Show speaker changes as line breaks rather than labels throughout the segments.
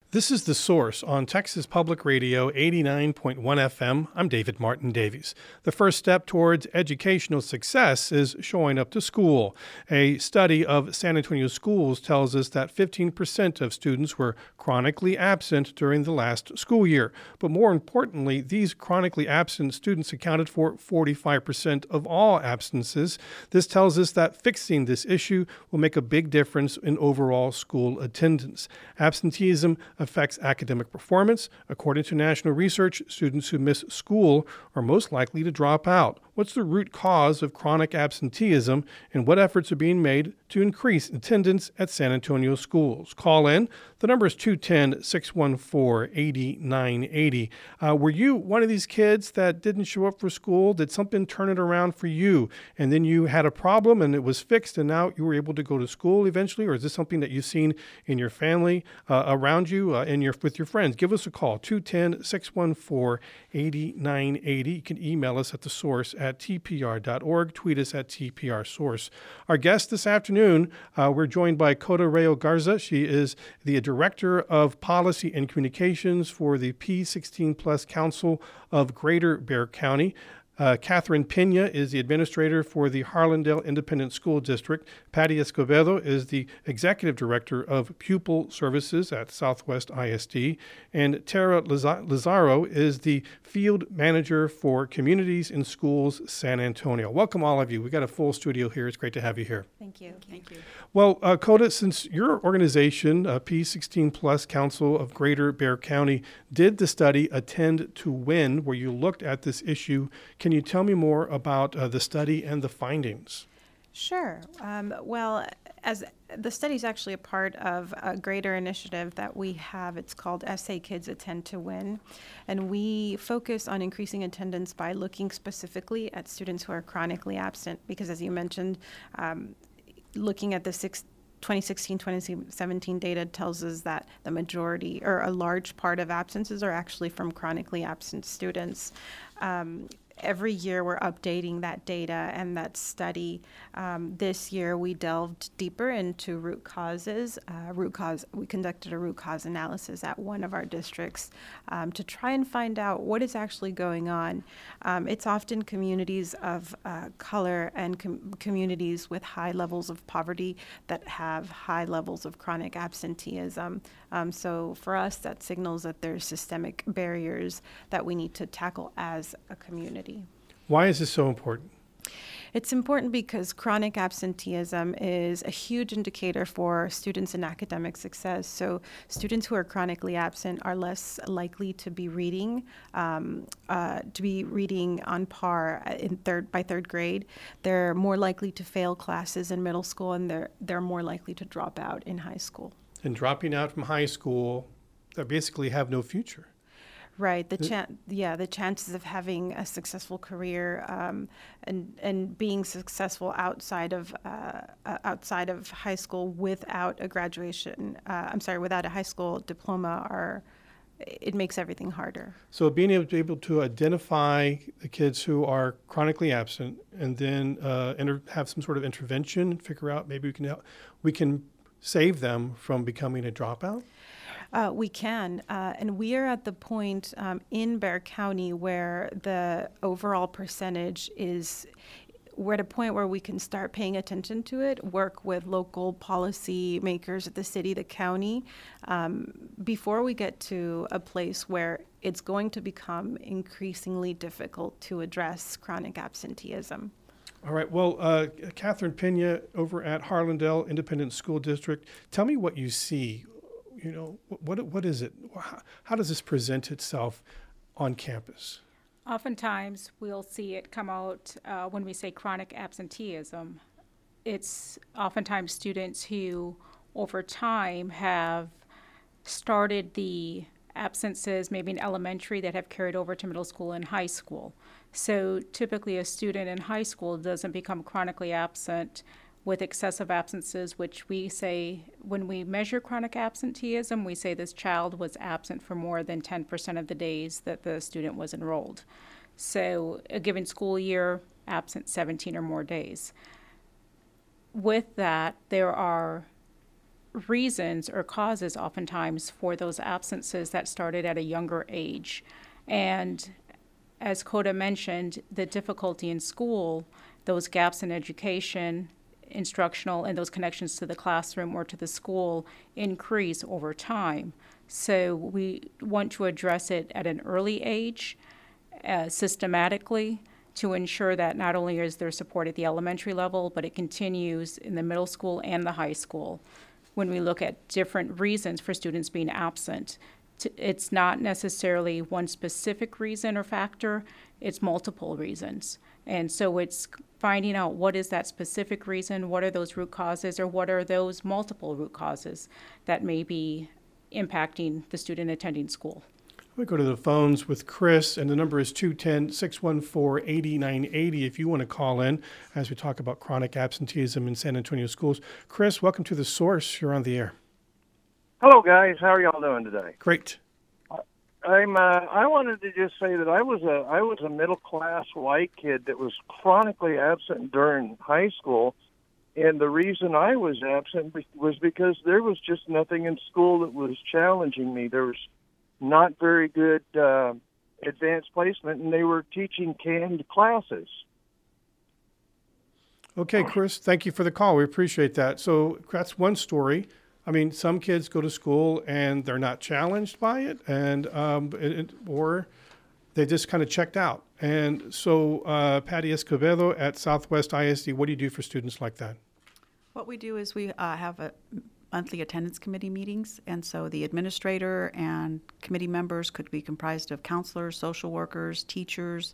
This is The Source on Texas Public Radio 89.1 FM. I'm David Martin Davies. The first step towards educational success is showing up to school. A study of San Antonio schools tells us that 15% of students were chronically absent during the last school year. But more importantly, these chronically absent students accounted for 45% of all absences. This tells us that fixing this issue will make a big difference in overall school attendance. Absenteeism affects academic performance. According to national research, students who miss school are most likely to drop out. What's the root cause of chronic absenteeism, and what efforts are being made to increase attendance at San Antonio schools? Call in. The number is 210-614-8980. Were you one of these kids that didn't show up for school? Did something turn it around for you, and then you had a problem and it was fixed and now you were able to go to school eventually? Or is this something that you've seen in your family, around you, with your friends? Give us a call, 210-614-8980. You can email us at thesource@tpr.org, tweet us at TPRSource. Our guest this afternoon, we're joined by Coda Rayo Garza. She is the Director of Policy and Communications for the P16 Plus Council of Greater Bexar County. Catherine Pena is the administrator for the Harlandale Independent School District. Patty Escobedo is the executive director of Pupil Services at Southwest ISD. And Tara Lazaro is the field manager for Communities in Schools San Antonio. Welcome, all of you. We've got a full studio here. It's great to have you here.
Thank you. Thank you.
Well, Coda, since your organization, P16 Plus Council of Greater Bexar County, did the study Attend to Win, where you looked at this issue, can you tell me more about the study and the findings?
Sure. Well, as the study is actually a part of a greater initiative that we have. It's called SA Kids Attend to Win. And we focus on increasing attendance by looking specifically at students who are chronically absent, because as you mentioned, looking at the 2016-2017 data tells us that the majority or a large part of absences are actually from chronically absent students. Every year we're updating that data and that study. This year we delved deeper into root causes. We conducted a root cause analysis at one of our districts to try and find out what is actually going on. It's often communities of color and communities with high levels of poverty that have high levels of chronic absenteeism. So for us, that signals that there's systemic barriers that we need to tackle as a community.
Why is this so important?
It's important because chronic absenteeism is a huge indicator for students in academic success. So students who are chronically absent are less likely to be reading on par by third grade. They're more likely to fail classes in middle school, and they're more likely to drop out in high school.
And dropping out from high school, they basically have no future.
Right. The chances of having a successful career and being successful outside of high school without a without a high school diploma it makes everything harder.
So being able to identify the kids who are chronically absent and then have some sort of intervention and figure out maybe we can save them from becoming a dropout?
We can, and we are at the point in Bexar County where the overall percentage we're at a point where we can start paying attention to it, work with local policy makers at the city, the county, before we get to a place where it's going to become increasingly difficult to address chronic absenteeism.
All right. Well, Catherine Pena over at Harlandale Independent School District, tell me what you see. You know, what is it? How does this present itself on campus?
Oftentimes, we'll see it come out when we say chronic absenteeism. It's oftentimes students who, over time, have started the absences maybe in elementary that have carried over to middle school and high school. So typically, a student in high school doesn't become chronically absent with excessive absences, which we say, when we measure chronic absenteeism, we say this child was absent for more than 10% of the days that the student was enrolled. So a given school year, absent 17 or more days. With that, there are reasons or causes oftentimes for those absences that started at a younger age. And as Coda mentioned, the difficulty in school, those gaps in education, instructional, and those connections to the classroom or to the school increase over time. So we want to address it at an early age, systematically, to ensure that not only is there support at the elementary level, but it continues in the middle school and the high school. When we look at different reasons for students being absent, it's not necessarily one specific reason or factor, it's multiple reasons. And so it's finding out what is that specific reason, what are those root causes, or what are those multiple root causes that may be impacting the student attending school.
We go to the phones with Chris, and the number is 210-614-8980 if you want to call in as we talk about chronic absenteeism in San Antonio schools. Chris, welcome to The Source. You're on the air.
Hello, guys. How are y'all doing today?
Great.
I wanted to just say that I was a middle class white kid that was chronically absent during high school, and the reason I was absent was because there was just nothing in school that was challenging me. There was not very good advanced placement, and they were teaching canned classes.
Okay, Chris, thank you for the call. We appreciate that. So that's one story. I mean, some kids go to school and they're not challenged by it, and or they just kind of checked out. And so, Patty Escobedo at Southwest ISD, what do you do for students like that?
What we do is we have a monthly attendance committee meetings, and so the administrator and committee members could be comprised of counselors, social workers, teachers,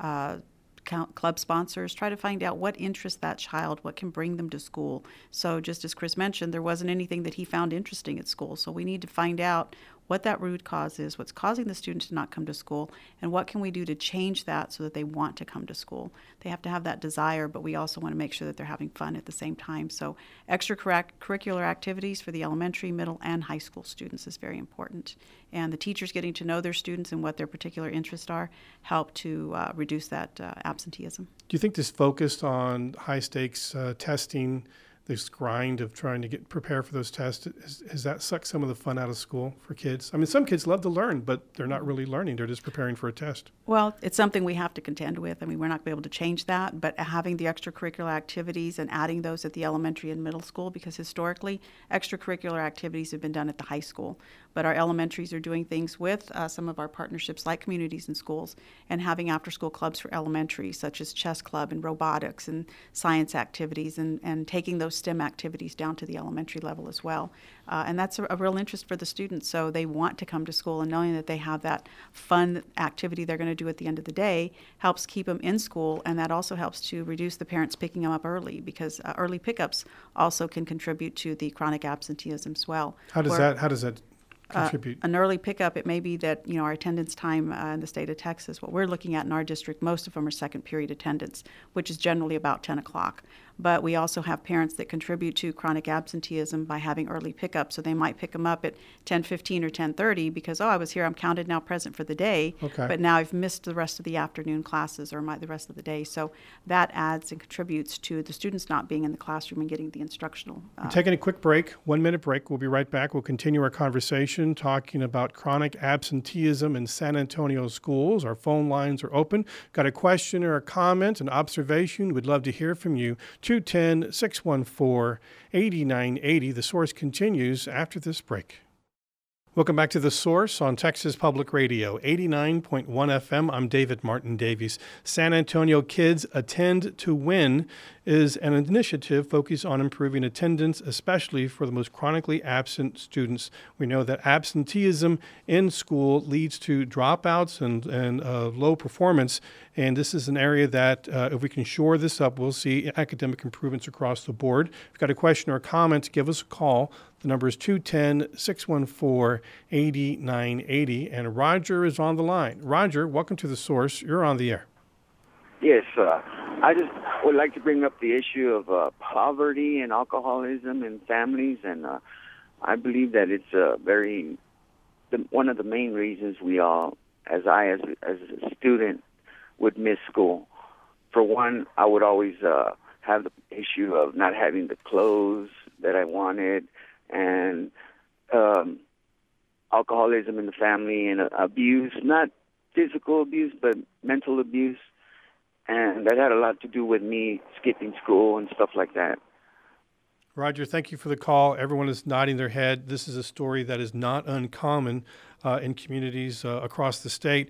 club sponsors. Try to find out what interests that child, what can bring them to school. So just as Chris mentioned, there wasn't anything that he found interesting at school, so we need to find out what that root cause is, what's causing the student to not come to school, and what can we do to change that so that they want to come to school. They have to have that desire, but we also want to make sure that they're having fun at the same time. So extracurricular activities for the elementary, middle, and high school students is very important. And the teachers getting to know their students and what their particular interests are help to reduce that absenteeism.
Do you think this focus on high-stakes testing, this grind of trying to prepare for those tests, has that sucked some of the fun out of school for kids? I mean, some kids love to learn, but they're not really learning. They're just preparing for a test.
Well, it's something we have to contend with. I mean, we're not going to be able to change that, but having the extracurricular activities and adding those at the elementary and middle school, because historically, extracurricular activities have been done at the high school. But our elementaries are doing things with some of our partnerships like Communities in Schools and having after-school clubs for elementary, such as chess club and robotics and science activities, and taking those STEM activities down to the elementary level as well. And that's a real interest for the students, so they want to come to school, and knowing that they have that fun activity they're going to do at the end of the day helps keep them in school, and that also helps to reduce the parents picking them up early, because early pickups also can contribute to the chronic absenteeism as well.
How does that contribute?
An early pickup, it may be that, our attendance time in the state of Texas, what we're looking at in our district, most of them are second period attendance, which is generally about 10 o'clock. But we also have parents that contribute to chronic absenteeism by having early pickup. So they might pick them up at 10:15 or 10:30 because, I was here, I'm counted now present for the day,
okay,
but now I've missed the rest of the afternoon classes or the rest of the day. So that adds and contributes to the students not being in the classroom and getting the instructional.
We're taking a quick break, 1 minute break. We'll be right back. We'll continue our conversation talking about chronic absenteeism in San Antonio schools. Our phone lines are open. Got a question or a comment, an observation? We'd love to hear from you. 210-614-8980. The Source continues after this break. Welcome back to The Source on Texas Public Radio, 89.1 FM. I'm David Martin Davies. San Antonio Kids Attend to Win is an initiative focused on improving attendance, especially for the most chronically absent students. We know that absenteeism in school leads to dropouts and low performance, and this is an area that if we can shore this up, we'll see academic improvements across the board. If you've got a question or a comment, give us a call. The number is 210-614-8980, and Roger is on the line. Roger, welcome to The Source. You're on the air.
Yes, I just would like to bring up the issue of poverty and alcoholism in families, and I believe that it's one of the main reasons we all, as a student, would miss school. For one, I would always have the issue of not having the clothes that I wanted, and alcoholism in the family and abuse, not physical abuse, but mental abuse. And that had a lot to do with me skipping school and stuff like that.
Roger, thank you for the call. Everyone is nodding their head. This is a story that is not uncommon in communities across the state.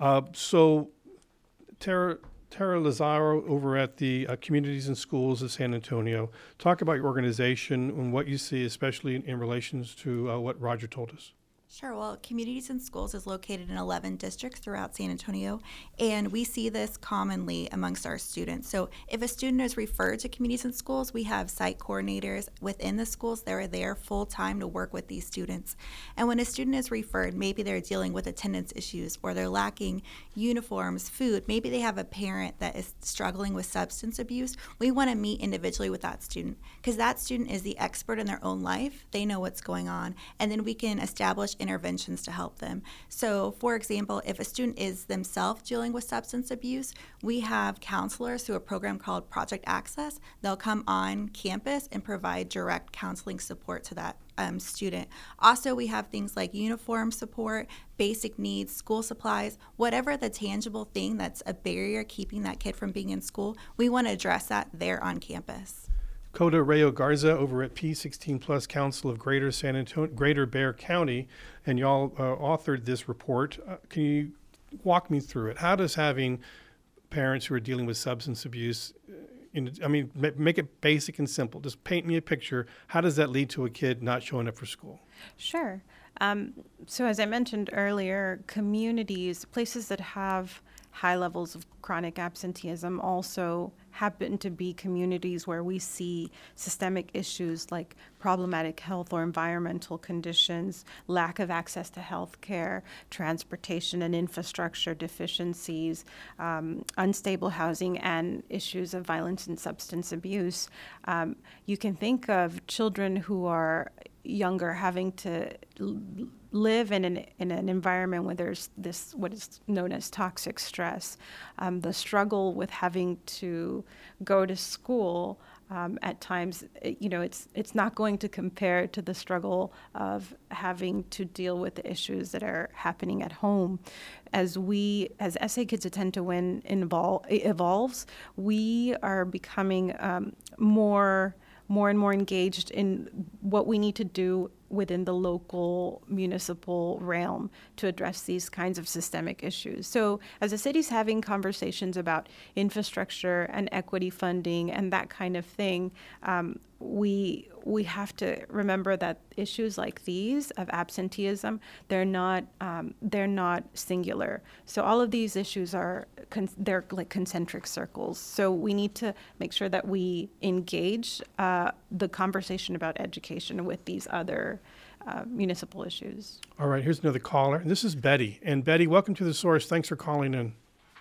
So, Tara Lazaro over at the Communities and Schools of San Antonio, talk about your organization and what you see, especially in relations to what Roger told us.
Sure. Well, Communities and Schools is located in 11 districts throughout San Antonio, and we see this commonly amongst our students. So if a student is referred to Communities and Schools, we have site coordinators within the schools that are there full-time to work with these students. And when a student is referred, maybe they're dealing with attendance issues or they're lacking uniforms, food, maybe they have a parent that is struggling with substance abuse, we want to meet individually with that student because that student is the expert in their own life. They know what's going on, and then we can establish interventions to help them. So, for example, if a student is themselves dealing with substance abuse, we have counselors through a program called Project Access. They'll come on campus and provide direct counseling support to that student. Also, we have things like uniform support, basic needs, school supplies, whatever the tangible thing that's a barrier keeping that kid from being in school, we want to address that there on campus.
Coda Rayo Garza over at P16 Plus Council of Greater Bexar County, and y'all authored this report. Can you walk me through it? How does having parents who are dealing with substance abuse, make it basic and simple. Just paint me a picture. How does that lead to a kid not showing up for school?
Sure. So as I mentioned earlier, communities, places that have high levels of chronic absenteeism also happen to be communities where we see systemic issues like problematic health or environmental conditions, lack of access to health care, transportation and infrastructure deficiencies, unstable housing, and issues of violence and substance abuse. You can think of children who are younger having to live in an environment where there's this what is known as toxic stress, the struggle with having to go to school. At times, it's not going to compare to the struggle of having to deal with the issues that are happening at home. As SA Kids Attend to Win evolves, we are becoming more and more engaged in what we need to do within the local municipal realm to address these kinds of systemic issues. So as the city's having conversations about infrastructure and equity funding and that kind of thing, we have to remember that issues like these of absenteeism, they're not singular. So all of these issues they're like concentric circles. So we need to make sure that we engage the conversation about education with these other municipal issues.
All right, here's another caller. This is Betty. And Betty, welcome to The Source. Thanks for calling in.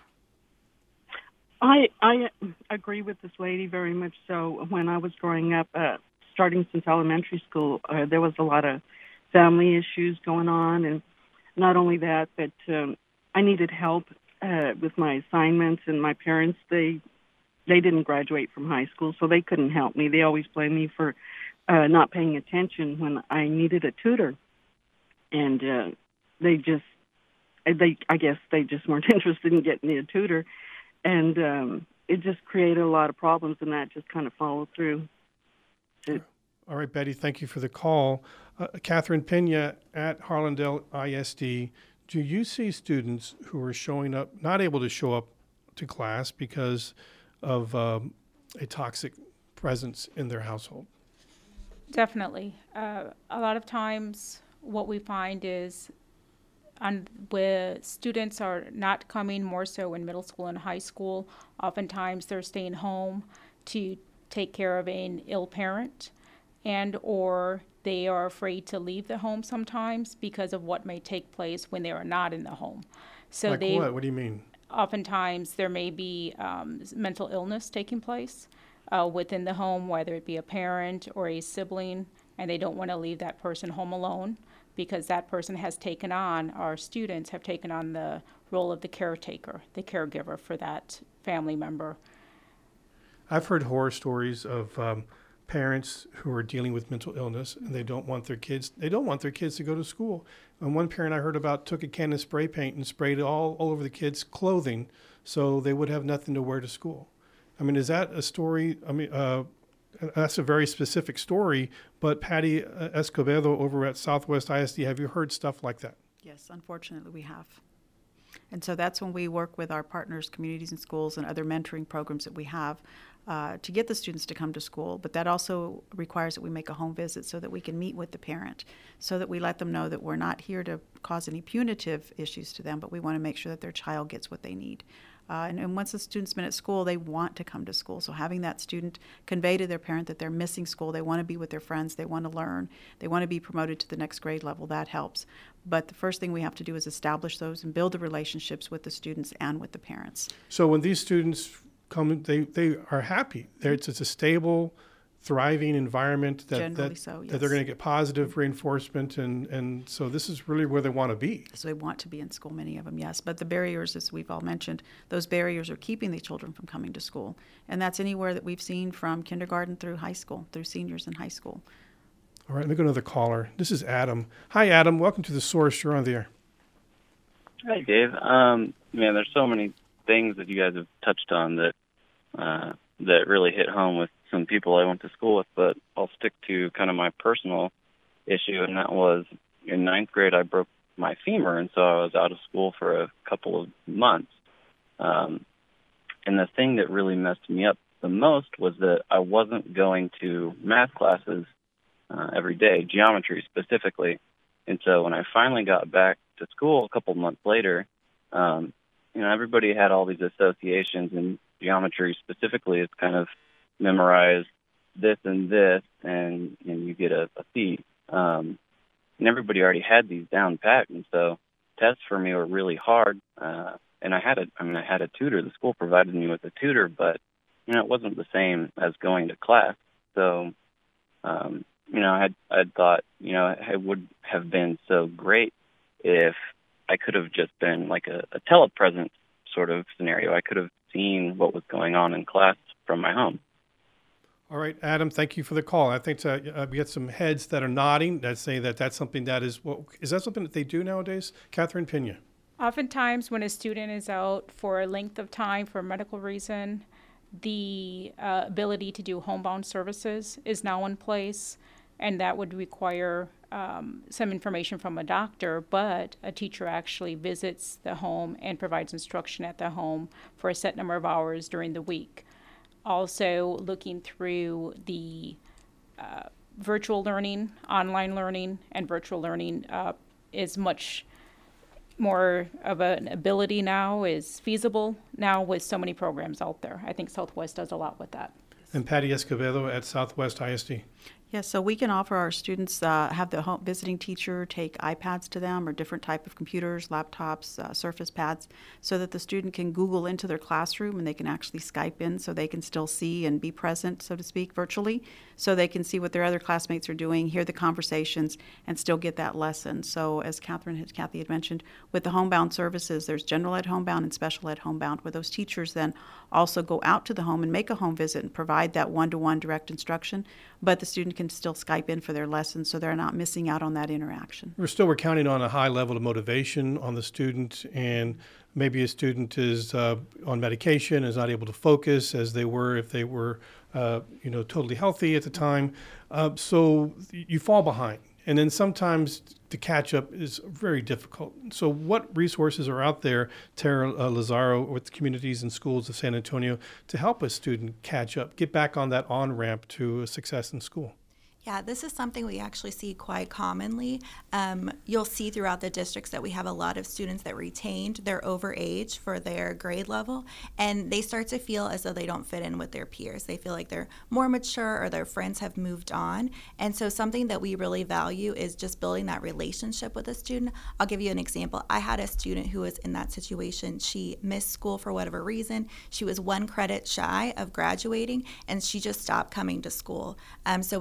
I agree with this lady very much so. When I was growing up, starting since elementary school, there was a lot of family issues going on. And not only that, but I needed help with my assignments. And my parents, they didn't graduate from high school, so they couldn't help me. They always blamed me for not paying attention when I needed a tutor. And I guess they just weren't interested in getting me a tutor. And it just created a lot of problems, and that just kind of followed through.
All right, Betty, thank you for the call. Catherine Pena at Harlandale ISD, do you see students who are showing up, not able to show up to class because of a toxic presence in their household?
Definitely. A lot of times what we find is where students are not coming more so in middle school and high school, oftentimes they're staying home to take care of an ill parent, and or they are afraid to leave the home sometimes because of what may take place when they are not in the home. So
Like what? What do you mean?
Oftentimes there may be mental illness taking place within the home, whether it be a parent or a sibling, and they don't want to leave that person home alone because that person has taken on, our students have taken on the role of the caretaker, the caregiver for that family member.
I've heard horror stories of parents who are dealing with mental illness, and they don't want their kids to go to school. And one parent I heard about took a can of spray paint and sprayed it all over the kids' clothing so they would have nothing to wear to school. I mean, is that a story? I mean, that's a very specific story, but Patty Escobedo over at Southwest ISD, have you heard stuff like that?
Yes, unfortunately we have. And so that's when we work with our partners, communities and schools, and other mentoring programs that we have to get the students to come to school. But that also requires that we make a home visit so that we can meet with the parent, so that we let them know that we're not here to cause any punitive issues to them, but we want to make sure that their child gets what they need. And once the student's been at school, they want to come to school. So having that student convey to their parent that they're missing school, they want to be with their friends, they want to learn, they want to be promoted to the next grade level, that helps. But the first thing we have to do is establish those and build the relationships with the students and with the parents.
So when these students come, they are happy. It's a stable, thriving environment that they're going to get positive reinforcement, and so this is really where they want to be.
So they want to be in school, many of them, yes. But the barriers, as we've all mentioned, those barriers are keeping the children from coming to school. And that's anywhere that we've seen from kindergarten through high school, through seniors in high school.
All right, let me go to another caller. This is Adam. Hi, Adam. Welcome to The Source. You're on the air.
Hi, Dave. Man, there's so many things that you guys have touched on that that really hit home with some people I went to school with, but I'll stick to kind of my personal issue, and that was in ninth grade I broke my femur, and so I was out of school for a couple of months. And the thing that really messed me up the most was that I wasn't going to math classes every day, geometry specifically. And so when I finally got back to school a couple months later, everybody had all these associations, and geometry specifically is kind of memorize this and this, and you get a C. And everybody already had these down pat, and so tests for me were really hard. And I had a tutor. The school provided me with a tutor, but it wasn't the same as going to class. So I thought it would have been so great if I could have just been like a telepresence sort of scenario. I could have seen what was going on in class from my home.
All right, Adam, thank you for the call. I think we get some heads that are nodding that say that's something that is that something that they do nowadays? Catherine Pena.
Oftentimes when a student is out for a length of time for a medical reason, the ability to do homebound services is now in place, and that would require some information from a doctor, but a teacher actually visits the home and provides instruction at the home for a set number of hours during the week. Also looking through the virtual learning, online learning, and virtual learning is much more of an ability now, is feasible now with so many programs out there. I think Southwest does a lot with that.
And Patty Escobedo at Southwest ISD.
Yes, so we can offer our students, have the home visiting teacher take iPads to them or different type of computers, laptops, Surface Pads, so that the student can Google into their classroom and they can actually Skype in so they can still see and be present, so to speak, virtually, so they can see what their other classmates are doing, hear the conversations, and still get that lesson. So as Kathy had mentioned, with the homebound services, there's general ed homebound and special ed homebound, where those teachers then also go out to the home and make a home visit and provide that one-to-one direct instruction, but the student can still Skype in for their lessons so they're not missing out on that interaction.
We're counting on a high level of motivation on the student, and maybe a student is on medication, is not able to focus as they were if they were totally healthy at the time. So you fall behind. And then sometimes the catch up is very difficult. So what resources are out there, Tara Lazaro, with communities and schools of San Antonio, to help a student catch up, get back on that on-ramp to success in school?
Yeah, this is something we actually see quite commonly. You'll see throughout the districts that we have a lot of students that retained their overage for their grade level, and they start to feel as though they don't fit in with their peers. They feel like they're more mature or their friends have moved on. And so something that we really value is just building that relationship with a student. I'll give you an example. I had a student who was in that situation. She missed school for whatever reason. She was 1 credit shy of graduating, and she just stopped coming to school. So we did home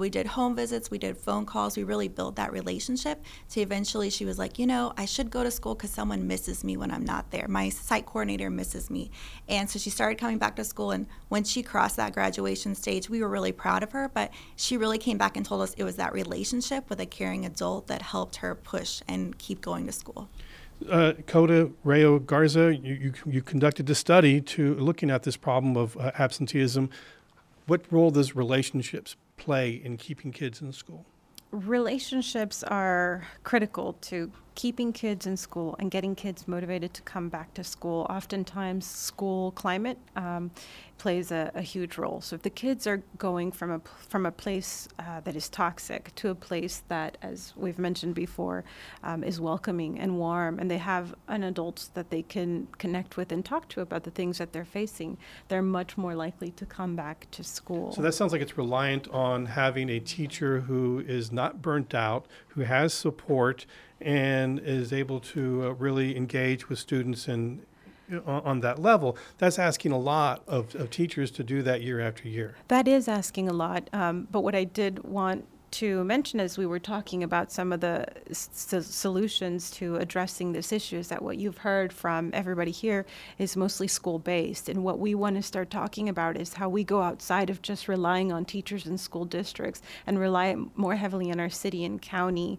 home visits, we did phone calls, we really built that relationship to eventually she was like, you know, I should go to school because someone misses me when I'm not there. My site coordinator misses me. And so she started coming back to school, and when she crossed that graduation stage, we were really proud of her, but she really came back and told us it was that relationship with a caring adult that helped her push and keep going to school.
Coda Rayo Garza, you conducted a study to looking at this problem of absenteeism. What role does relationships play in keeping kids in school?
Relationships are critical to keeping kids in school and getting kids motivated to come back to school. Oftentimes, school climate plays a huge role. So if the kids are going from a place that is toxic to a place that, as we've mentioned before, is welcoming and warm, and they have an adult that they can connect with and talk to about the things that they're facing, they're much more likely to come back to school.
So that sounds like it's reliant on having a teacher who is not burnt out, who has support, and is able to really engage with students and on that level. That's asking a lot of teachers to do that year after year.
That is asking a lot, but what I did want to mention as we were talking about some of the solutions to addressing this issue is that what you've heard from everybody here is mostly school-based, and what we want to start talking about is how we go outside of just relying on teachers in school districts and rely more heavily on our city and county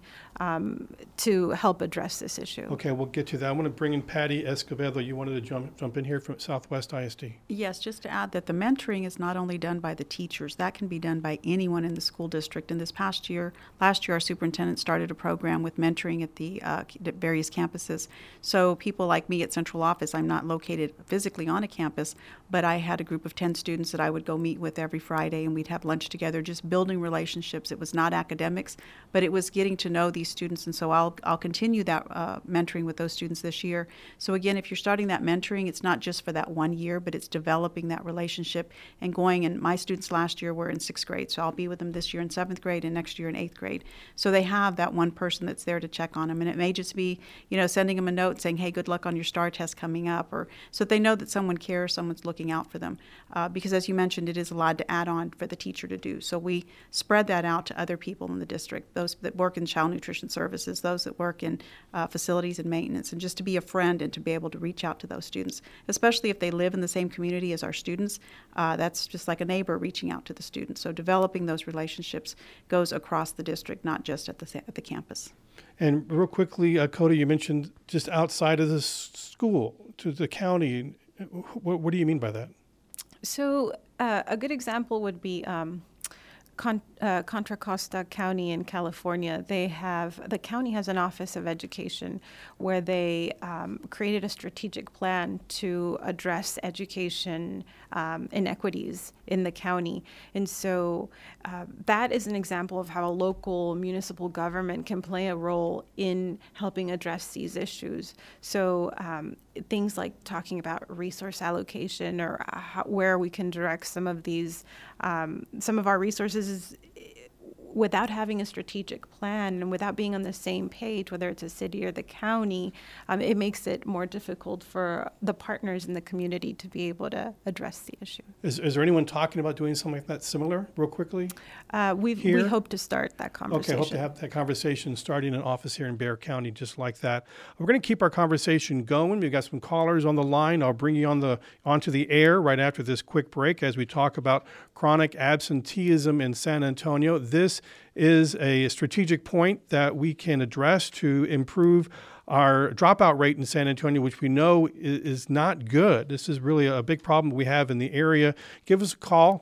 to help address this issue.
Okay, we'll get to that. I want to bring in Patty Escobedo. You wanted to jump in here from Southwest ISD.
Yes, just to add that the mentoring is not only done by the teachers, that can be done by anyone in the school district. In this last year, our superintendent started a program with mentoring at the various campuses. So people like me at central office, I'm not located physically on a campus, but I had a group of 10 students that I would go meet with every Friday, and we'd have lunch together, just building relationships. It was not academics, but it was getting to know these students, and so I'll continue that mentoring with those students this year. So again, if you're starting that mentoring, it's not just for that 1 year, but it's developing that relationship and going. And my students last year were in 6th grade, so I'll be with them this year in 7th grade and next year in 8th grade. So they have that one person that's there to check on them, and it may just be, sending them a note saying, hey, good luck on your STAR test coming up, or so they know that someone cares, someone's looking out for them. Because as you mentioned, it is a lot to add on for the teacher to do. So we spread that out to other people in the district, those that work in child nutrition services, those that work in facilities and maintenance, and just to be a friend and to be able to reach out to those students, especially if they live in the same community as our students. That's just like a neighbor reaching out to the students. So developing those relationships goes across the district, not just at the campus.
And real quickly, Coda, you mentioned just outside of the school to the county. What do you mean by that?
So a good example would be Contra Costa County in California. The county has an Office of Education where they created a strategic plan to address education inequities in the county. And so that is an example of how a local municipal government can play a role in helping address these issues. So things like talking about resource allocation or where we can direct some of our resources without having a strategic plan and without being on the same page, whether it's a city or the county, it makes it more difficult for the partners in the community to be able to address the issue.
Is there anyone talking about doing something like that similar, real quickly?
We hope to start that conversation.
Okay, hope to have that conversation starting an office here in Bexar County just like that. We're going to keep our conversation going. We've got some callers on the line. I'll bring you onto the air right after this quick break as we talk about chronic absenteeism in San Antonio. This is a strategic point that we can address to improve our dropout rate in San Antonio, which we know is not good. This is really a big problem we have in the area. Give us a call,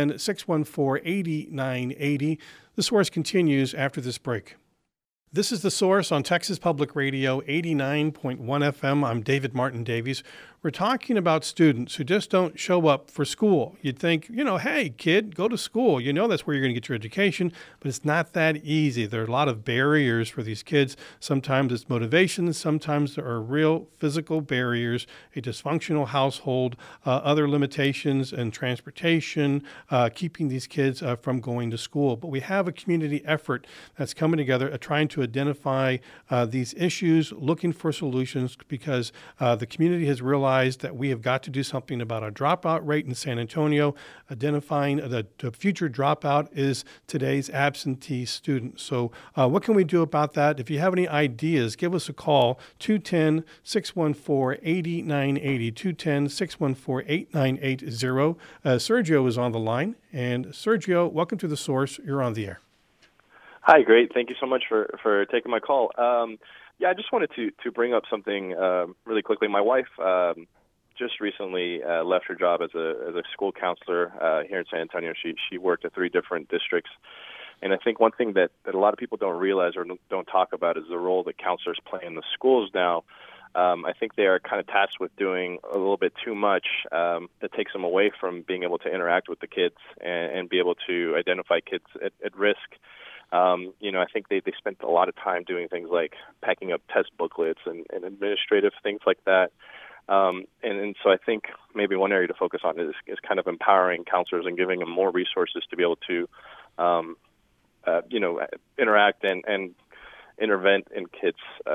210-614-8980. The Source continues after this break. This is The Source on Texas Public Radio, 89.1 FM. I'm David Martin Davies. We're talking about students who just don't show up for school. You'd think, hey, kid, go to school. That's where you're going to get your education, but it's not that easy. There are a lot of barriers for these kids. Sometimes it's motivation. Sometimes there are real physical barriers, a dysfunctional household, other limitations in transportation, keeping these kids from going to school. But we have a community effort that's coming together trying to to identify these issues, looking for solutions, because the community has realized that we have got to do something about our dropout rate in San Antonio. Identifying the future dropout is today's absentee student. So what can we do about that? If you have any ideas, give us a call, 210-614-8980, 210-614-8980. Sergio is on the line. And Sergio, welcome to The Source. You're on the air.
Hi, great. Thank you so much for taking my call. I just wanted to bring up something really quickly. My wife just recently left her job as a school counselor here in San Antonio. She worked at 3 different districts. And I think one thing that a lot of people don't realize or don't talk about is the role that counselors play in the schools now. I think they are kind of tasked with doing a little bit too much that takes them away from being able to interact with the kids and be able to identify kids at risk. I think they spent a lot of time doing things like packing up test booklets and administrative things like that. And so I think maybe one area to focus on is kind of empowering counselors and giving them more resources to be able to, interact and intervene in kids'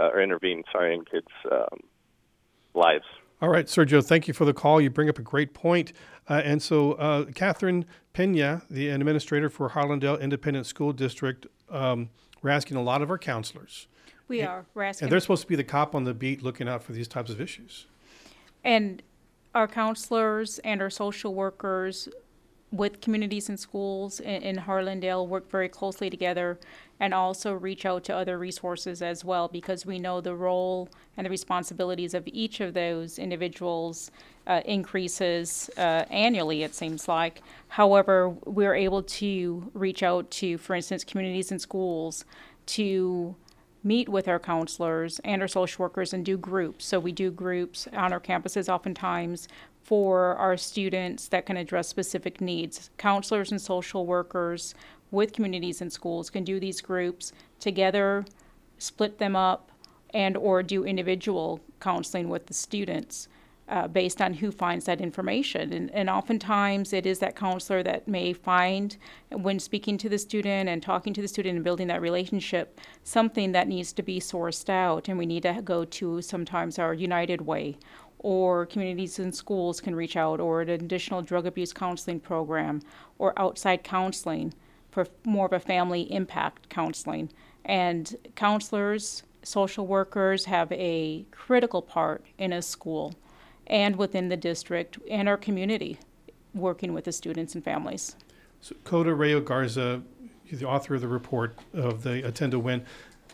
lives.
All right, Sergio, thank you for the call. You bring up a great point. And so Catherine Pena, the administrator for Harlandale Independent School District, we're asking a lot of our counselors.
We're asking.
And they're supposed to be the cop on the beat looking out for these types of issues.
And our counselors and our social workers with communities and schools in Harlandale work very closely together and also reach out to other resources as well, because we know the role and the responsibilities of each of those individuals increases annually, it seems like. However, we're able to reach out to, for instance, communities and schools to meet with our counselors and our social workers and do groups. So we do groups on our campuses oftentimes for our students that can address specific needs. Counselors and social workers with communities and schools can do these groups together, split them up, and or do individual counseling with the students based on who finds that information. And oftentimes it is that counselor that may find, when speaking to the student and talking to the student and building that relationship, something that needs to be sourced out, and we need to go to sometimes our United Way, or communities and schools can reach out, or an additional drug abuse counseling program, or outside counseling for more of a family impact counseling. And counselors, social workers have a critical part in a school and within the district and our community working with the students and families.
So Coda Rayo Garza, the author of the report of the Attend to Win,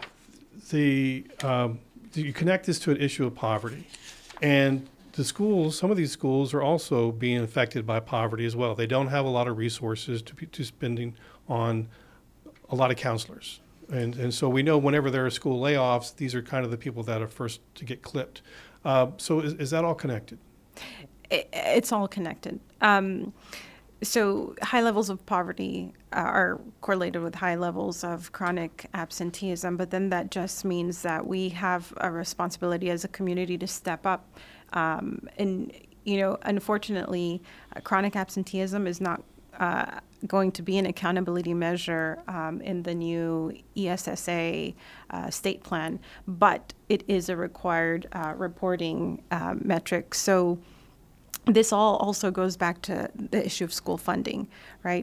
you connect this to an issue of poverty. And the schools, some of these schools are also being affected by poverty as well. They don't have a lot of resources to spending on a lot of counselors. And so we know whenever there are school layoffs, these are kind of the people that are first to get clipped. So is that all connected?
It's all connected. So high levels of poverty are correlated with high levels of chronic absenteeism, but then that just means that we have a responsibility as a community to step up. And, unfortunately, chronic absenteeism is not going to be an accountability measure in the new ESSA state plan, but it is a required reporting metric. So this all also goes back to the issue of school funding, right?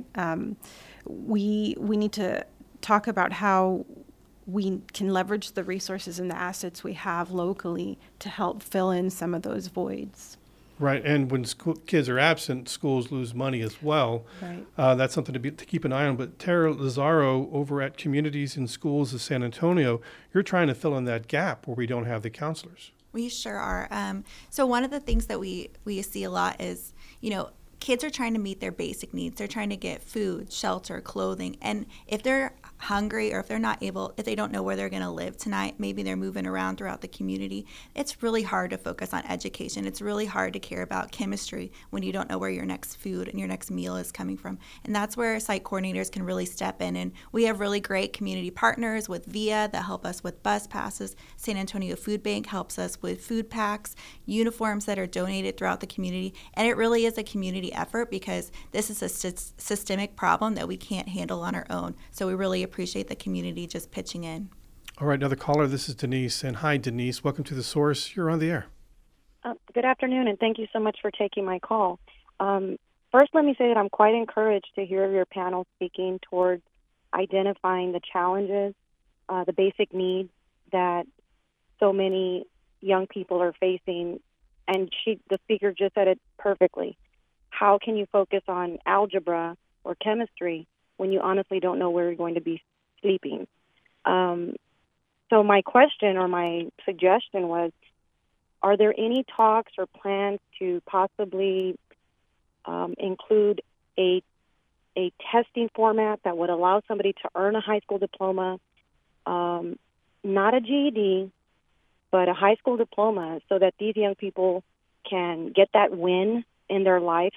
We need to talk about how we can leverage the resources and the assets we have locally to help fill in some of those voids.
Right, and when kids are absent, schools lose money as well.
Right.
That's something to keep an eye on. But Tara Lazaro over at Communities and Schools of San Antonio, you're trying to fill in that gap where we don't have the counselors.
We sure are. So one of the things that we see a lot is, kids are trying to meet their basic needs. They're trying to get food, shelter, clothing. And if they're hungry or if they don't know where they're going to live tonight, maybe they're moving around throughout the community, it's really hard to focus on education. It's really hard to care about chemistry when you don't know where your next food and your next meal is coming from. And that's where site coordinators can really step in. And we have really great community partners with VIA that help us with bus passes. San Antonio Food Bank helps us with food packs, uniforms that are donated throughout the community. And it really is a community effort because this is a systemic problem that we can't handle on our own. So we really appreciate the community just pitching in.
All right, another caller. This is Denise. And hi, Denise. Welcome to The Source. You're on the air.
Good afternoon, and thank you so much for taking my call. First, let me say that I'm quite encouraged to hear your panel speaking towards identifying the challenges, the basic needs that so many young people are facing. And the speaker just said it perfectly. How can you focus on algebra or chemistry when you honestly don't know where you're going to be sleeping? So my question or my suggestion was, are there any talks or plans to possibly include a testing format that would allow somebody to earn a high school diploma, not a GED, but a high school diploma, so that these young people can get that win in their life?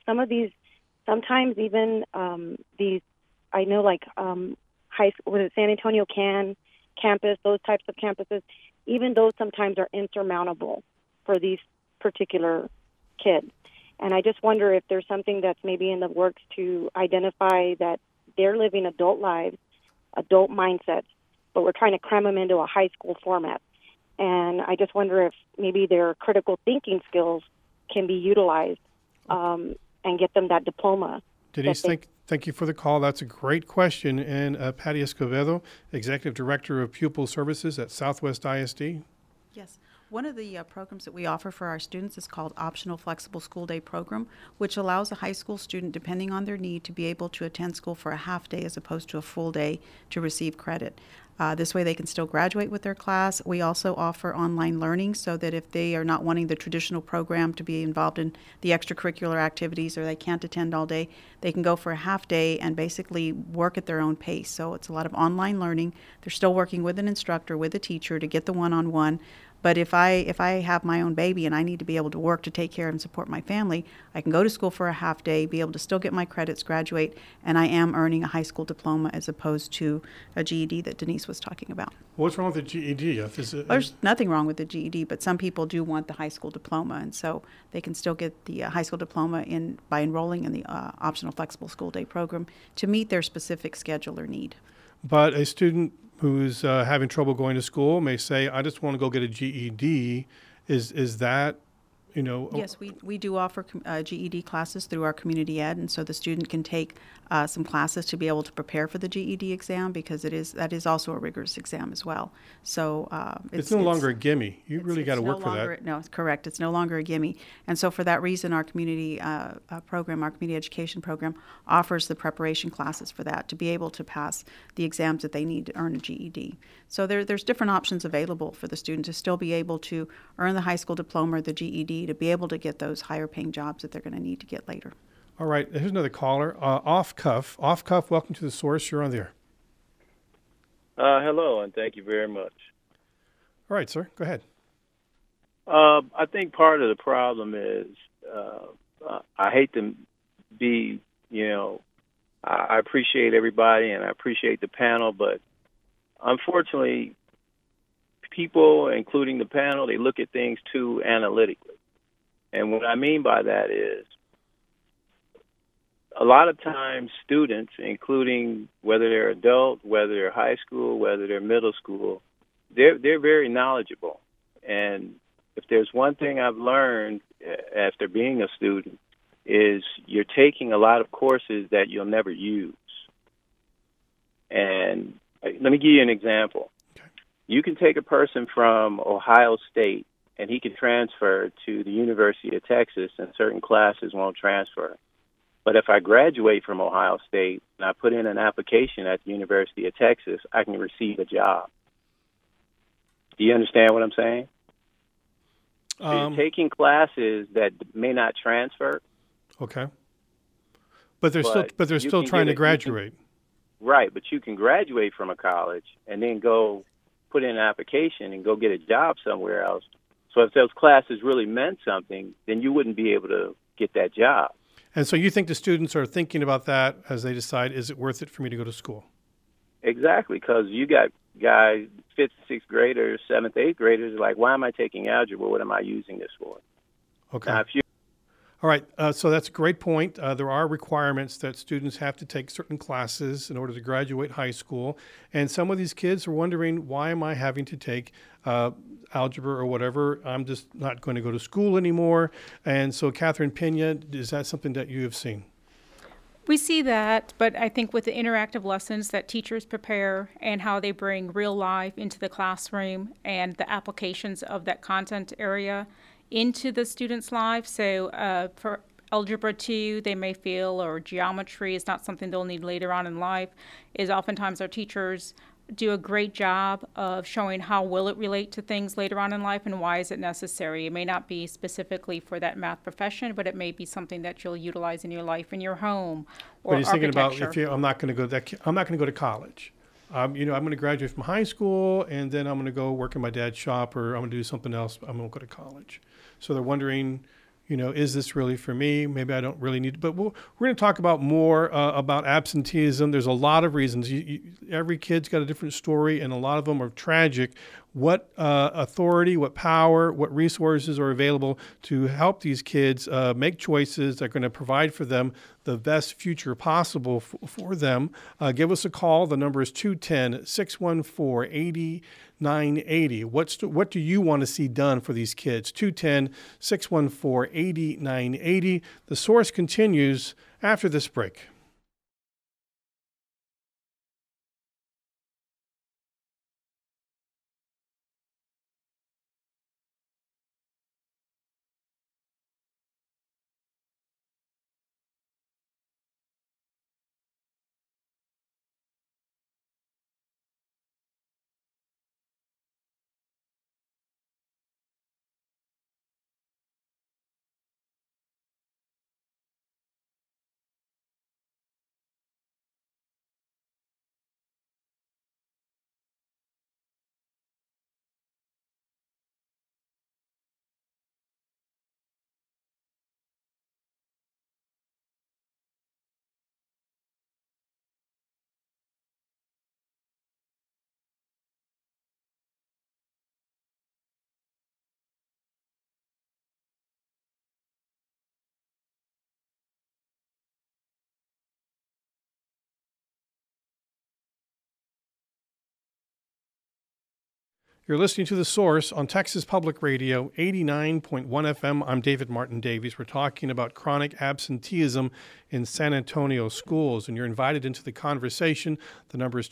Sometimes even these, I know, like high school, was it San Antonio campus, those types of campuses, even those sometimes are insurmountable for these particular kids. And I just wonder if there's something that's maybe in the works to identify that they're living adult lives, adult mindsets, but we're trying to cram them into a high school format. And I just wonder if maybe their critical thinking skills can be utilized and get them that diploma.
Denise, thank you for the call. That's a great question. And Patty Escobedo, Executive Director of Pupil Services at Southwest ISD.
Yes. One of the programs that we offer for our students is called Optional Flexible School Day Program, which allows a high school student, depending on their need, to be able to attend school for a half day as opposed to a full day to receive credit. This way they can still graduate with their class. We also offer online learning so that if they are not wanting the traditional program to be involved in the extracurricular activities or they can't attend all day, they can go for a half day and basically work at their own pace. So it's a lot of online learning. They're still working with an instructor, with a teacher to get the one-on-one. But if I have my own baby and I need to be able to work to take care of and support my family, I can go to school for a half day, be able to still get my credits, graduate, and I am earning a high school diploma as opposed to a GED that Denise was talking about.
What's wrong with the GED?
There's nothing wrong with the GED, but some people do want the high school diploma, and so they can still get the high school diploma by enrolling in the Optional Flexible School Day Program to meet their specific schedule or need.
But a student who's having trouble going to school may say, I just want to go get a GED. Is that,
Yes, we do offer GED classes through our community ed, and so the student can take some classes to be able to prepare for the GED exam, because that is also a rigorous exam as well. So
it's no longer a gimme. You really got to work for that.
No, it's correct. It's no longer a gimme. And so for that reason, our community program, our community education program, offers the preparation classes for that, to be able to pass the exams that they need to earn a GED. So there's different options available for the student to still be able to earn the high school diploma or the GED, to be able to get those higher paying jobs that they're going to need to get later.
All right, here's another caller. Off Cuff, welcome to The Source. You're on the air.
Hello, and thank you very much.
All right, sir, go ahead.
I think part of the problem is, I hate to be, I appreciate everybody and I appreciate the panel, but unfortunately, people, including the panel, they look at things too analytically. And what I mean by that is, a lot of times students, including whether they're adult, whether they're high school, whether they're middle school, they're very knowledgeable. And if there's one thing I've learned after being a student, is you're taking a lot of courses that you'll never use. And let me give you an example.
Okay.
You can take a person from Ohio State and he can transfer to the University of Texas, and certain classes won't transfer. But if I graduate from Ohio State and I put in an application at the University of Texas, I can receive a job. Do you understand what I'm saying? So you're taking classes that may not transfer.
Okay. But they're still trying to graduate.
Right, but you can graduate from a college and then go put in an application and go get a job somewhere else. So if those classes really meant something, then you wouldn't be able to get that job.
And so you think the students are thinking about that as they decide, is it worth it for me to go to school?
Exactly, because you got guys, 5th, 6th graders, 7th, 8th graders, like, why am I taking algebra? What am I using this for?
Okay.
Now, if you
All right, so that's a great point. There are requirements that students have to take certain classes in order to graduate high school. And some of these kids are wondering, why am I having to take algebra or whatever? I'm just not going to go to school anymore. And so, Catherine Pena, is that something that you have seen?
We see that, but I think with the interactive lessons that teachers prepare and how they bring real life into the classroom and the applications of that content area into the students' lives. So for Algebra 2, they may feel, or geometry is not something they'll need later on in life, is oftentimes our teachers do a great job of showing how will it relate to things later on in life and why is it necessary. It may not be specifically for that math profession, but it may be something that you'll utilize in your life, in your home, or
but he's thinking about,
architecture.
I'm not going to go to college. I'm going to graduate from high school, and then I'm going to go work in my dad's shop, or I'm going to do something else. I'm going to go to college. So they're wondering, is this really for me? Maybe I don't really need it. But we're going to talk about more about absenteeism. There's a lot of reasons. Every kid's got a different story, and a lot of them are tragic. What authority, what power, what resources are available to help these kids make choices that are going to provide for them the best future possible for them? Give us a call. The number is 210-614-8090. 980. What do you want to see done for these kids? 210-614-8090. The Source continues after this break. You're listening to The Source on Texas Public Radio, 89.1 FM. I'm David Martin Davies. We're talking about chronic absenteeism in San Antonio schools, and you're invited into the conversation. The number is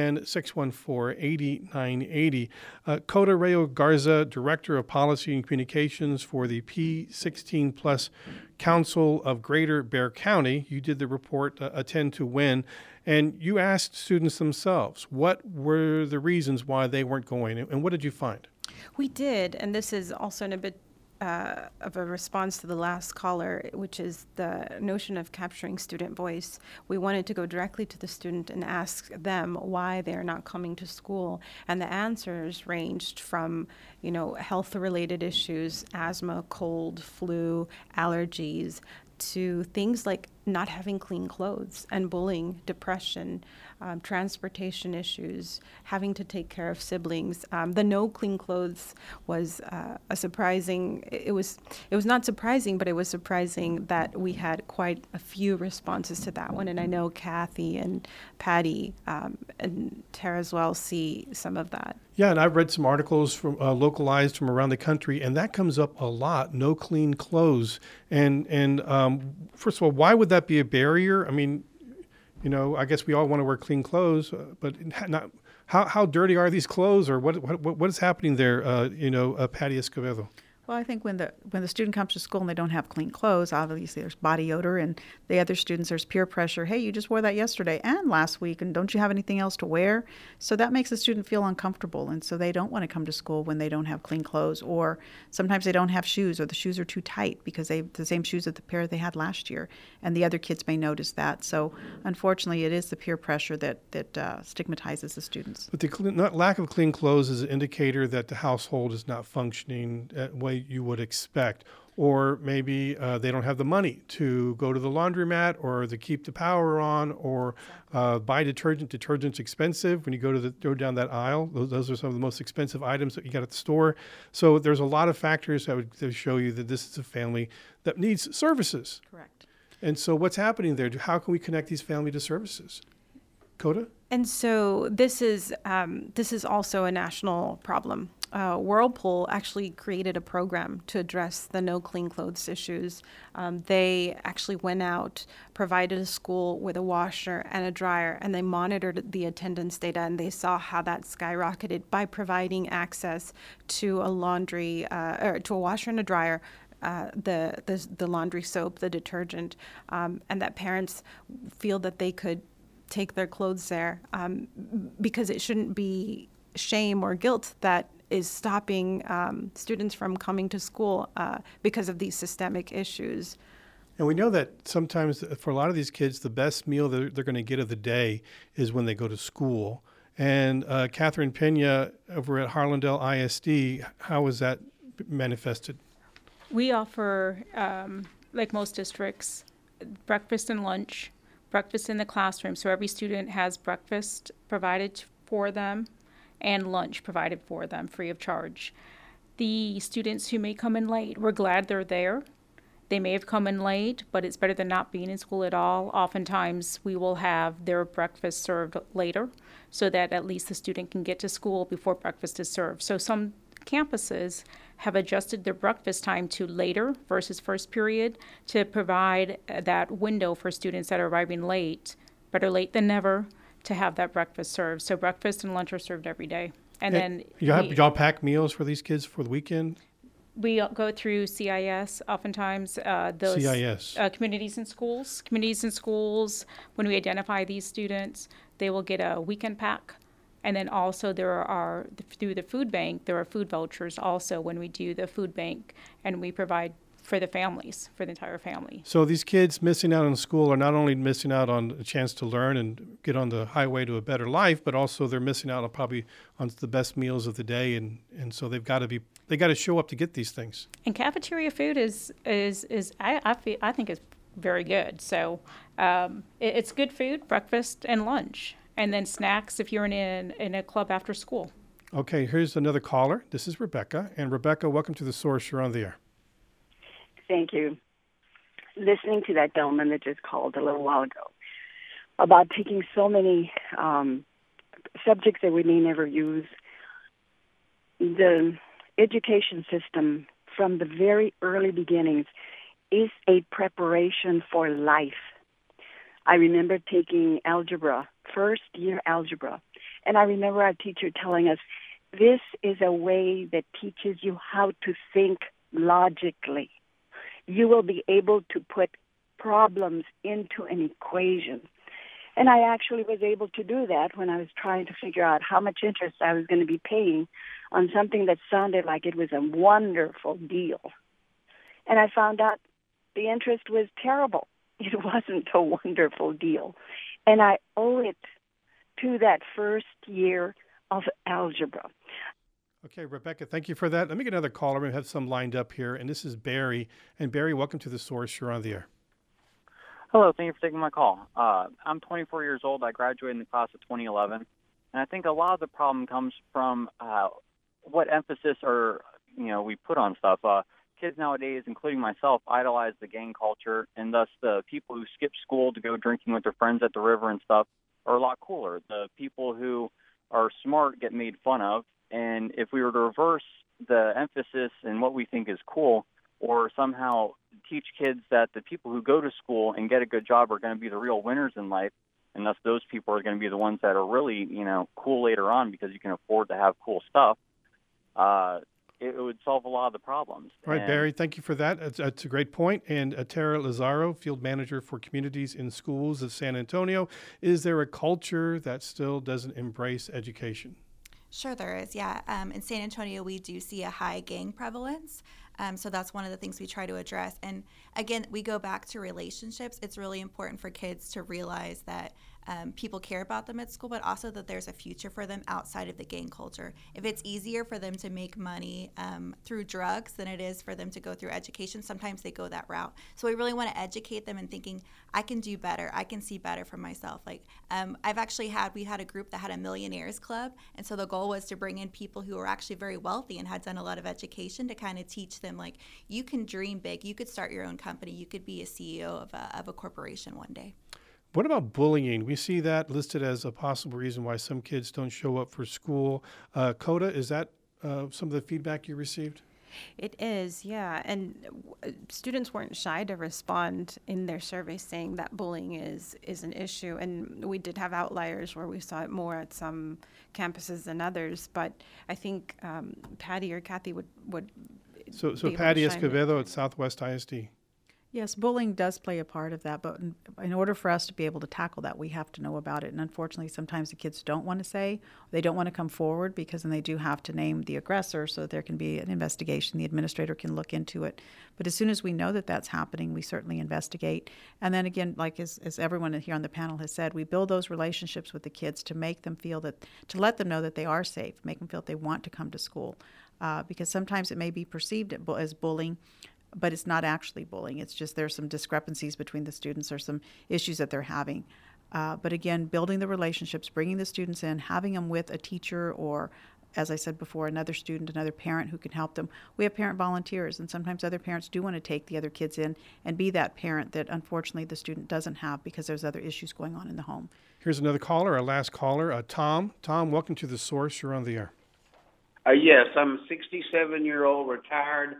210-614-8980. Coda Rayo Garza, Director of Policy and Communications for the P16 Plus Council of Greater Bexar County. You did the report, Attend to Win, and you asked students themselves, what were the reasons why they weren't going, and what did you find?
We did, and this is also in a bit of a response to the last caller, which is the notion of capturing student voice. We wanted to go directly to the student and ask them why they're not coming to school. And the answers ranged from, health-related issues, asthma, cold, flu, allergies, to things like not having clean clothes and bullying, depression, transportation issues, having to take care of siblings. The no clean clothes was a surprising, it was not surprising, but it was surprising that we had quite a few responses to that one. And I know Kathy and Patty and Tara as well see some of that.
Yeah, and I've read some articles from localized from around the country, and that comes up a lot, no clean clothes. And first of all, why would that be a barrier? I mean, I guess we all want to wear clean clothes, but not, how dirty are these clothes, or what is happening there, Patty Escobedo?
Well, I think when the student comes to school and they don't have clean clothes, obviously there's body odor, and the other students, there's peer pressure. Hey, you just wore that yesterday and last week, and don't you have anything else to wear? So that makes the student feel uncomfortable, and so they don't want to come to school when they don't have clean clothes, or sometimes they don't have shoes, or the shoes are too tight because they have the same shoes as the pair they had last year, and the other kids may notice that. So unfortunately, it is the peer pressure that stigmatizes the students.
But the lack of clean clothes is an indicator that the household is not functioning the way you would expect. Or maybe they don't have the money to go to the laundromat or to keep the power on or buy detergent. Detergent's expensive when you go down that aisle. Those are some of the most expensive items that you get at the store. So there's a lot of factors that would show you that this is a family that needs services.
Correct.
And so what's happening there? How can we connect these families to services? Coda?
And so this is also a national problem. Whirlpool actually created a program to address the no clean clothes issues. They actually went out, provided a school with a washer and a dryer, and they monitored the attendance data, and they saw how that skyrocketed by providing access to a laundry, or to a washer and a dryer, the laundry soap, the detergent, and that parents feel that they could take their clothes there because it shouldn't be shame or guilt that is stopping students from coming to school because of these systemic issues.
And we know that sometimes for a lot of these kids, the best meal they're going to get of the day is when they go to school. And Catherine Pena over at Harlandale ISD, how is that manifested?
We offer, like most districts, breakfast and lunch, breakfast in the classroom. So every student has breakfast provided for them and lunch provided for them free of charge. The students who may come in late, we're glad they're there. They may have come in late, but it's better than not being in school at all. Oftentimes we will have their breakfast served later so that at least the student can get to school before breakfast is served. So some campuses have adjusted their breakfast time to later versus first period to provide that window for students that are arriving late, better late than never, to have that breakfast served. So breakfast and lunch are served every day. And then
y'all pack meals for these kids for the weekend?
We go through CIS oftentimes. Those
CIS.
Communities in schools. Communities in schools, when we identify these students, they will get a weekend pack. And then also through the food bank, there are food vouchers also when we do the food bank, and we provide for the families, for the entire family.
So these kids missing out on school are not only missing out on a chance to learn and get on the highway to a better life, but also they're missing out on probably on the best meals of the day, and so they got to show up to get these things.
And cafeteria food is I think is very good. So it's good food, breakfast and lunch, and then snacks if you're in a club after school.
Okay, here's another caller. This is Rebecca, and Rebecca, welcome to The Source. You're on the air.
Thank you. Listening to that gentleman that just called a little while ago about taking so many subjects that we may never use, the education system from the very early beginnings is a preparation for life. I remember taking algebra, first year algebra, and I remember our teacher telling us, this is a way that teaches you how to think logically. You will be able to put problems into an equation. And I actually was able to do that when I was trying to figure out how much interest I was going to be paying on something that sounded like it was a wonderful deal. And I found out the interest was terrible. It wasn't a wonderful deal. And I owe it to that first year of algebra.
Okay, Rebecca, thank you for that. Let me get another caller. We have some lined up here, and this is Barry. And Barry, welcome to The Source. You're on the air.
Hello, thank you for taking my call. I'm 24 years old. I graduated in the class of 2011, and I think a lot of the problem comes from what emphasis we put on stuff. Kids nowadays, including myself, idolize the gang culture, and thus the people who skip school to go drinking with their friends at the river and stuff are a lot cooler. The people who are smart get made fun of. And if we were to reverse the emphasis in what we think is cool, or somehow teach kids that the people who go to school and get a good job are going to be the real winners in life, and thus those people are going to be the ones that are really, cool later on because you can afford to have cool stuff, it would solve a lot of the problems.
All right, Barry, thank you for that. That's a great point. And Tara Lazaro, Field Manager for Communities in Schools of San Antonio. Is there a culture that still doesn't embrace education?
Sure there is, yeah. In San Antonio, we do see a high gang prevalence. So that's one of the things we try to address. And again, we go back to relationships. It's really important for kids to realize that people care about them at school, but also that there's a future for them outside of the gang culture. If it's easier for them to make money through drugs than it is for them to go through education, sometimes they go that route. So we really want to educate them in thinking, I can do better. I can see better for myself. Like we had a group that had a millionaires club, and so the goal was to bring in people who were actually very wealthy and had done a lot of education to kind of teach them, like, you can dream big. You could start your own company. You could be a CEO of a corporation one day.
What about bullying? We see that listed as a possible reason why some kids don't show up for school. Coda, is that some of the feedback you received?
It is, yeah. And students weren't shy to respond in their survey saying that bullying is an issue. And we did have outliers where we saw it more at some campuses than others. But I think Patty or Kathy would
So
be able
Patty
to chime in.
Escobedo at Southwest ISD.
Yes, bullying does play a part of that, but in order for us to be able to tackle that, we have to know about it. And unfortunately, sometimes the kids don't want to say, they don't want to come forward, because then they do have to name the aggressor so that there can be an investigation. The administrator can look into it. But as soon as we know that that's happening, we certainly investigate. And then again, like as everyone here on the panel has said, we build those relationships with the kids to make them feel that, to let them know that they are safe, make them feel that they want to come to school. Because sometimes it may be perceived as bullying, but it's not actually bullying. It's just there's some discrepancies between the students or some issues that they're having. But again, building the relationships, bringing the students in, having them with a teacher or, as I said before, another student, another parent who can help them. We have parent volunteers, and sometimes other parents do want to take the other kids in and be that parent that unfortunately the student doesn't have because there's other issues going on in the home.
Here's another caller, our last caller, Tom. Tom, welcome to The Source. You're on the air.
Yes, I'm a 67-year-old retired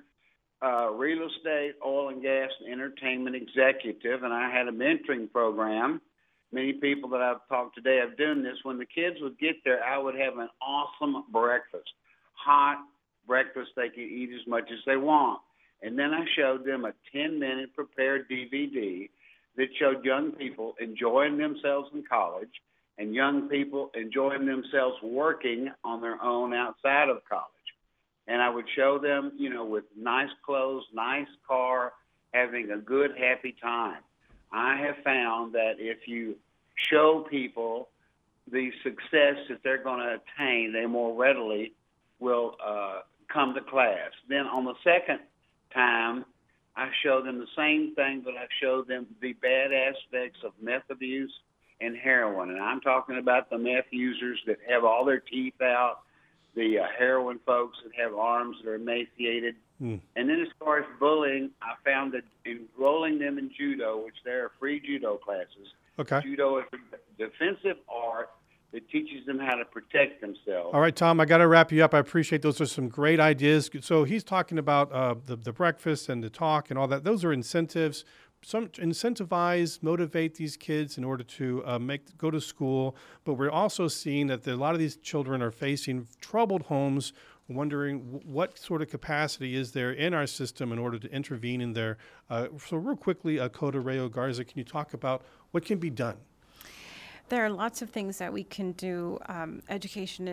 real estate, oil and gas, and entertainment executive, and I had a mentoring program. Many people that I've talked today have done this. When the kids would get there, I would have an awesome breakfast, hot breakfast they can eat as much as they want. And then I showed them a 10-minute prepared DVD that showed young people enjoying themselves in college and young people enjoying themselves working on their own outside of college. And I would show them, with nice clothes, nice car, having a good, happy time. I have found that if you show people the success that they're going to attain, they more readily will come to class. Then on the second time, I show them the same thing, but I show them the bad aspects of meth abuse and heroin. And I'm talking about the meth users that have all their teeth out, the heroin folks that have arms that are emaciated. And then as far as bullying, I found that enrolling them in judo, which there are free judo classes.
Okay.
Judo is a defensive art that teaches them how to protect themselves.
All right, Tom, I got to wrap you up. I appreciate those are some great ideas. So he's talking about the breakfast and the talk and all that. Those are incentives. Some incentivize, motivate these kids in order to go to school. But we're also seeing that a lot of these children are facing troubled homes, wondering what sort of capacity is there in our system in order to intervene in there. So real quickly, Coda Rayo Garza, can you talk about what can be done?
There are lots of things that we can do. Education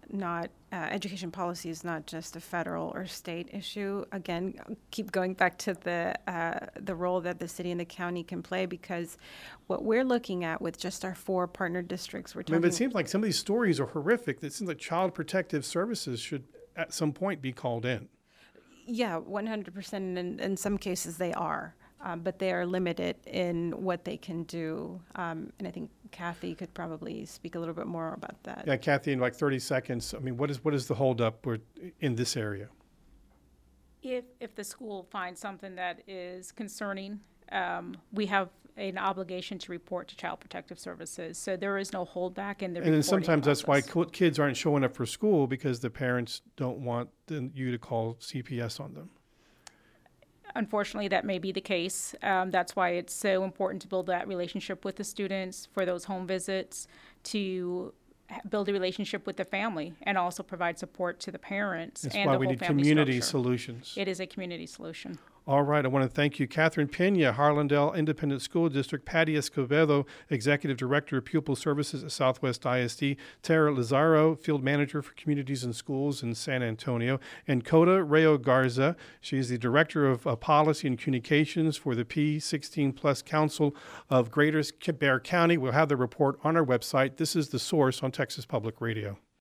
policy is not just a federal or state issue. Again, keep going back to the role that the city and the county can play, because what we're looking at with just our 4 partner districts, we're talking.
But it seems like some of these stories are horrific. It seems like Child Protective Services should at some point be called in.
Yeah, 100%. And in some cases they are. But they are limited in what they can do. And I think Kathy could probably speak a little bit more about that.
Yeah, Kathy, in like 30 seconds, I mean, what is the holdup in this area?
If the school finds something that is concerning, we have an obligation to report to Child Protective Services. So there is no holdback in the reporting
And then sometimes
process.
that's why kids aren't showing up for school, because the parents don't want you to call CPS on them.
Unfortunately, that may be the case. That's why it's so important to build that relationship with the students, for those home visits, to build a relationship with the family, and also provide support to the parents
That's
and
why
the
we
whole
need
family
community
structure.
solutions.
It is a community solution.
All right, I want to thank you, Catherine Pena, Harlandale Independent School District, Patty Escobedo, Executive Director of Pupil Services at Southwest ISD, Tara Lazaro, Field Manager for Communities and Schools in San Antonio, and Coda Rayo Garza. She's the Director of Policy and Communications for the P16 Plus Council of Greater Bexar County. We'll have the report on our website. This is The Source on Texas Public Radio.